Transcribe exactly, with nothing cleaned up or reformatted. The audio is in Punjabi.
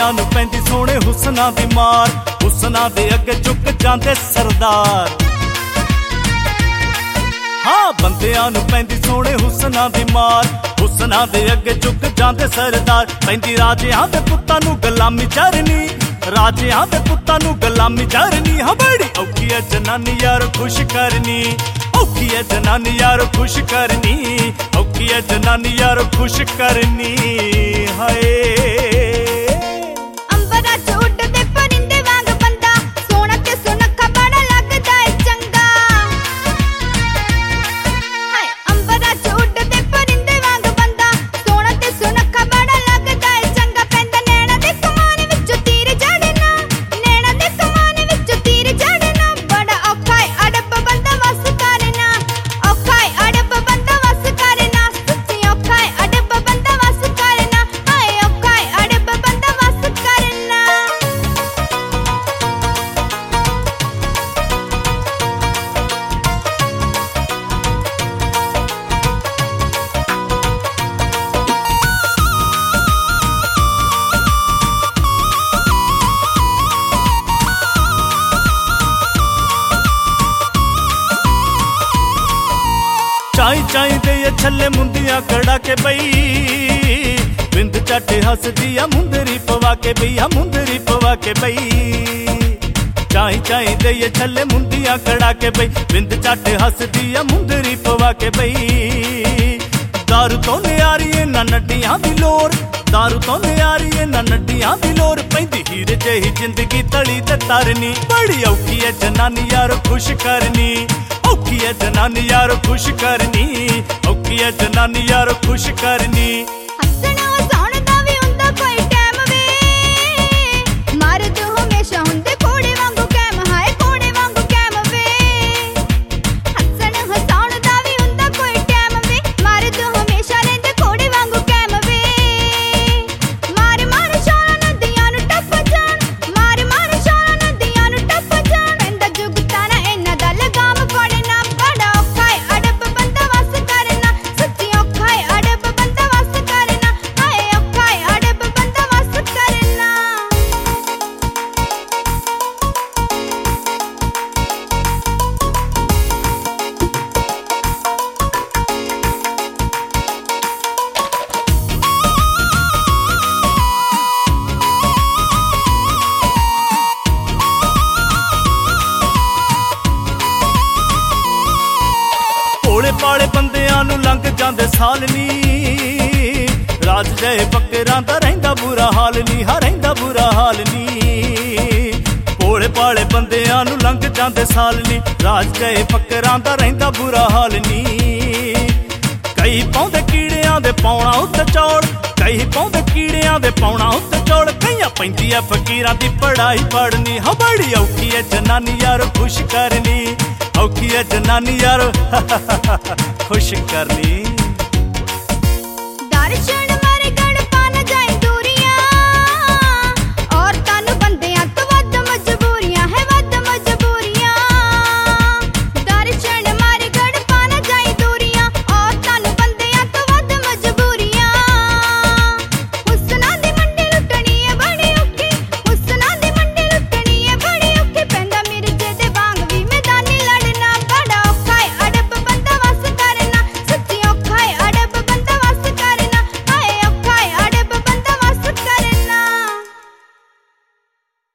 ਬੰਦਿਆਂ ਨੂੰ ਪੈਂਦੀ ਸੋਹਣੇ ਹੁਸਨਾਂ ਦੀ ਮਾਰ, ਹੁਸਨਾਂ ਦੇ ਅੱਗੇ ਝੁਕ ਜਾਂਦੇ ਸਰਦਾਰ। ਹਾਂ ਬੰਦਿਆਂ ਨੂੰ ਪੈਂਦੀ ਸੋਹਣੇ ਹੁਸਨਾਂ ਦੀ ਮਾਰ, ਹੁਸਨਾਂ ਦੇ ਅੱਗੇ ਝੁਕ ਜਾਂਦੇ ਸਰਦਾਰ। ਪੈਂਦੀ ਰਾਜਿਆਂ ਦੇ ਪੁੱਤਾਂ ਨੂੰ ਗੁਲਾਮੀ ਚਰਨੀ, ਰਾਜਿਆਂ ਦੇ ਪੁੱਤਾਂ ਨੂੰ ਗੁਲਾਮੀ ਚਰਨੀ। ਹਾਂ ਬੜੀ ਔਖੀ ਐ ਜਨਾਨੀ ਯਾਰ ਖੁਸ਼ ਕਰਨੀ, ਔਖੀ ਐ ਜਨਾਨੀ ਯਾਰ ਖੁਸ਼ ਕਰਨੀ, ਔਖੀ ਐ ਜਨਾਨੀ ਯਾਰ ਖੁਸ਼ ਕਰਨੀ। ਹਾਏ ਚਾਈ ਚਾਈ ਦੇ ਛੱਲੇ ਮੁੰਦੀਆਂ ਕੜਾ ਕੇ ਬਈ, ਬਿੰਦ ਝੱਟ ਹੱਸਦੀ ਆ ਮੁੰਦਰੀ ਪਵਾ ਕੇ ਬਈ, ਆ ਮੁੰਦਰੀ ਪਵਾ ਕੇ ਬਈ। ਚਾਈ ਚਾਈ ਦੇ ਛੱਲੇ ਮੁੰਦੀਆਂ ਕੜਾ ਕੇ ਬਈ, ਬਿੰਦ ਝੱਟ ਹੱਸਦੀ ਆ ਮੁੰਦਰੀ ਪਵਾ ਕੇ ਬਈ। ਦਾਰੂ ਤੋਂ ਨਿਆਰੀ ਨਾ ਨੱਡੀਆਂ ਦੀ ਲੋਰ, ਦਾਰੂ ਤੋਂ ਨਿਆਰੀ ਨਾ ਨੱਡੀਆਂ ਦੀ ਲੋਰ। ਪੈਂਦੀ ਹੀਰ ਜਿਹੀ ਜ਼ਿੰਦਗੀ ਤਲੀ ਤੇ ਤਰਨੀ, ਬੜੀ ਔਖੀ ਐ ਜਨਾਨੀ ਯਾਰ ਖੁਸ਼ ਕਰਨੀ, ਔਖੀ ਐ ਜਨਾਨੀ ਯਾਰ ਖੁਸ਼ ਕਰਨੀ, ਔਖੀ ਐ ਜਨਾਨੀ ਯਾਰ ਖੁਸ਼ ਕਰਨੀ। ਹੱਸਣਾ ਹਸਾਉਣ ਦਾ ਵੀ ਹੁੰਦਾ ਕੋਈ ਟਾਈਮ ਵੇ, ਮਰਦ ਹਮੇਸ਼ਾ ਹੁੰਦੇ ਘੋੜੇ ਵਾਂਗੂ ਕੈਮ, ਹਾਏ ਘੋੜੇ ਵਾਂਗੂ ਕੈਮ ਵੇ। ਹੱਸਣ ਹਸਾਉਣ ਦਾ ਵੀ ਹੁੰਦਾ ਕੋਈ ਟਾਈਮ ਵੇ, ਮਰਦ ਹਮੇਸ਼ਾ ਰਹਿੰਦੇ ਘੋੜੇ ਵਾਂਗੂ ਕੈਮ ਵੇ। ਮਾਰ ਮਾਰ ਸ਼ਾਲਾਂ ਨਦੀਆਂ ਨੂੰ ਟੱਪ ਜਾਣ, ਮਾਰ ਮਾਰ ਸ਼ਾਲਾਂ ਨਦੀਆਂ ਨੂੰ ਟੱਪ ਜਾਣ। ਪੈਂਦਾ ਜੁਗਤਾਂ ਨਾ ਇਹਨਾਂ ਦਾ ਲਗਾਮ ਫੜਨਾ, ਬੜਾ ਔਖਾ ਏ ਅੜਬ ਬੰਦਾ ਵਸ ਕਰਨਾ, ਸੱਚੀ ਔਖਾ ਏ ਅੜਬ ਬੰਦਾ ਵਸ ਕਰਨਾ, ਹਾਏ ਔਖਾ ਏ ਅੜਬ ਬੰਦਾ ਵਸ ਕਰਨਾ। ਭੋਲੇ ਭਾਲੇ ਬੰਦਿਆਂ ਨੂੰ ਲੰਘ ਜਾਂਦੇ ਸਾਲ ਨੀ, ਰਾਜ ਜਏ ਫਕਰਾਂ ਦਾ ਰਹਿੰਦਾ ਬੁਰਾ ਹਾਲ ਨੀ, ਹਾਂ ਰਹਿੰਦਾ ਬੁਰਾ ਹਾਲ ਨੀ। ਭੋਲੇ ਭਾਲੇ ਬੰਦਿਆਂ ਨੂੰ ਲੰਘ ਜਾਂਦੇ ਸਾਲ ਨੀ, ਰਾਜ ਜਏ ਫਕਰਾਂ ਦਾ ਰਹਿੰਦਾ ਬੁਰਾ ਹਾਲ ਨੀ। ਕਈ ਪਾਉਂਦੇ ਕੀੜਿਆਂ ਦੇ ਪਾਉਣਾ ਉੱਤੇ ਚੌੜ, ਕਈ ਪਾਉਂਦੇ ਕੀੜਿਆਂ ਦੇ ਪਾਉਣਾ ਉੱਤੇ ਚੌੜ। ਕਈਆਂ ਪੈਂਦੀ ਐ ਫਕੀਰਾਂ ਦੀ ਪੜਾਈ ਪੜਨੀ, ਹਾਂ ਬੜੀ ਔਖੀ ਐ ਜਨਾਨੀ ਯਾਰ ਖੁਸ਼ ਕਰਨੀ, ਔਖੀ ਐ ਜਨਾਨੀ ਯਾਰ ਖੁਸ਼ ਕਰਨੀ।